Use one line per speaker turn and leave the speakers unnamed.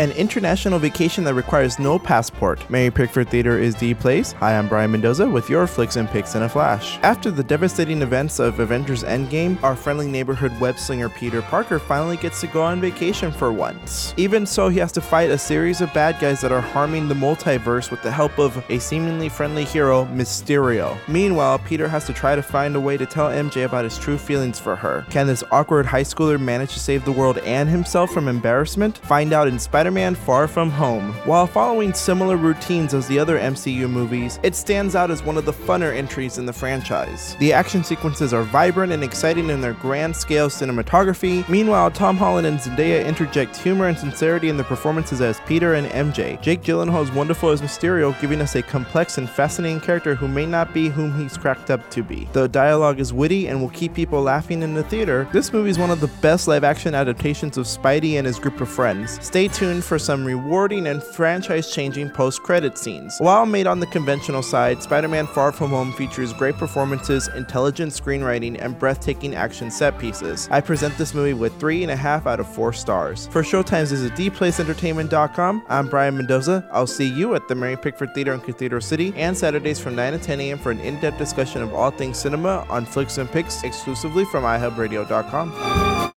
an international vacation that requires no passport. Mary Pickford Theater is the place. Hi, I'm Brian Mendoza with your Flicks and Picks in a Flash. After the devastating events of Avengers Endgame, our friendly neighborhood web slinger Peter Parker finally gets to go on vacation for once. Even so, he has to fight a series of bad guys that are harming the multiverse with the help of a seemingly friendly hero, Mysterio. Meanwhile, Peter has to try to find a way to tell MJ about his true feelings for her. Can this awkward high schooler manage to save the world and himself from embarrassment? Find out in Spider-Man Far From Home. While following similar routines as the other MCU movies, it stands out as one of the funner entries in the franchise. The action sequences are vibrant and exciting in their grand-scale cinematography. Meanwhile, Tom Holland and Zendaya interject humor and sincerity in the performances as Peter and MJ. Jake Gyllenhaal is wonderful as Mysterio, giving us a complex and fascinating character who may not be whom he's cracked up to be. The dialogue is witty and will keep people laughing in the theater. This movie is one of the best live-action adaptations of Spidey and his group of friends. Stay tuned for some rewarding and franchise-changing post-credit scenes. While made on the conventional side, Spider-Man Far From Home features great performances, intelligent screenwriting, and breathtaking action set pieces. I present this movie with 3.5 out of 4 stars. For showtimes, visit dplacentertainment.com. I'm Brian Mendoza. I'll see you at the Mary Pickford Theater in Cathedral City and Saturdays from 9 to 10 a.m. for an in-depth discussion of all things cinema on Flicks and Picks exclusively from iHubRadio.com.